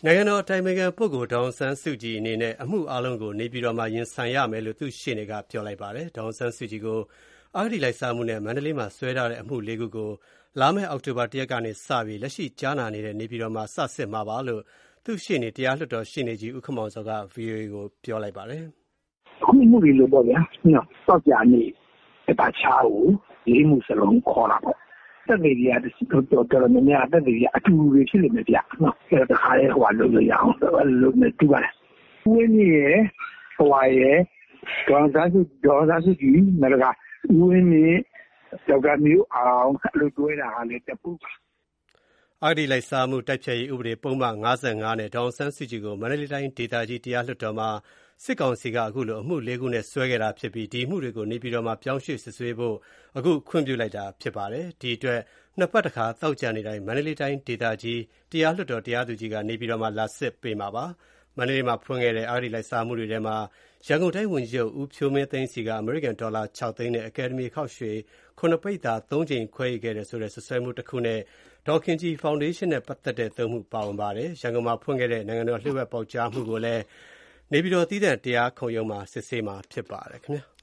နိုင်ငံတော်အတိုင်ပင်ခံပုဂ္ဂိုလ်ဒေါ်အောင်ဆန်းစုကြည်အနေနဲ့အမှုအားလုံးကိုနေပြည်တော်မှာရင်ဆိုင်ရမယ်လို့သူ့ရှေ့နေကပြောလိုက်ပါတယ်။ဒေါ်အောင်ဆန်းစုကြည်ကိုအဂတိလိုက်စားမှုနဲ့မန္တလေးမှာစွဲထားတဲ့အမှု ၄ ခုကိုလာမယ့်အောက်တိုဘာ ၁ ရက်ကနေစပြီးလက်ရှိကြားနာနေတဲ့နေပြည်တော်မှာစစစ်မှာပါလို့သူ့ရှေ့နေတရားလွှတ်တော်ရှေ့နေကြီးဦးခင်မောင်စောက VOA ကိုပြောလိုက်ပါတယ်။အခုမှုတွေလို့ပေါ့ဗျာ။စောက်ကြနေတခြားကို၄ မှုစလုံးခေါ်တာပေါ့။တက်နေကြတော်တော်များများတက်နေကြအတူတူတွေဖြစ်နေမယ်ဗျ။အဲ့တော့တခါလေးဟိုကလုပ်လို့ရအောင်လုပ်နေတူပါတယ်။ဦးဝင်းမြင့်ရဲ့ဟိုရဲ့ဒေါ်အောင်ဆန်းစုကြည်မရကဦးဝင်းမြင့်ဒေါက်တာမျိုးအောင်လို့တွဲတာကလည်းတပူပါအဂတိလိုက်စားမှုတိုက်ဖျက်ရေးဥပဒေပုံမှန်55နဲ့ဒေါ်အောင်ဆန်းစုကြည်ကိုမန္တလေးတိုင်းဒေသကြီးတရားလွှတ်တော်မှာစစ်ကောင်စီကအခုလိုအမှု ၄ ခုနဲ့စွဲခဲ့တာဖြစ်ပြီးဒီအမှုတွေကိုနေပြည်တော်မှာပြောင်းရွှေ့စစ်ဆေးဖို့အခုခွင့်ပြုလိုက်တာဖြစ်ပါတယ်။ဒီအတွက်နှစ်ပတ်တစ်ခါတောက်ကြနေတိုင်းမန္တလေးတိုင်းဒေသကြီးတရားလွှတ်တော်တရားသူကြီးကနေပြည်တော်မှာလာစစ်ပေးမှာပါ။မန္တလေးမှာဖွင့်ခဲ့တဲ့အဂတိလိုက်စားမှုတွေထဲမှာရန်ကုန်တိုင်းဝန်ကြီးချုပ်ဦးဖြိုးမင်းသိန်းစီကအမေရိကန်ဒေါ်လာ6 သိန်းနဲ့အကယ်ဒမီခောက်ရွှေ9ပိဿာ3ကြိမ်ခွဲယူခဲ့တဲ့ဆိုတဲ့ဆွဆွဲမှုတစ်ခုနဲ့ဒေါ်ခင်ကြည်ဖောင်ဒေးရှင်းနဲ့ပတ်သက်တဲ့3မှုပါဝင်ပါတယ်။ရန်ကုန်မှာဖွင့်ခဲ့တဲ့နိုင်ငံတော်လှည့်ဝက်ပေါက်ကြားမှုကိုလည်းနေပြည်တော်သီးသန့်တရားခုံရုံးမှာစစ်ဆေးမှာဖြစ်ပါတယ်ခင်ဗျာ။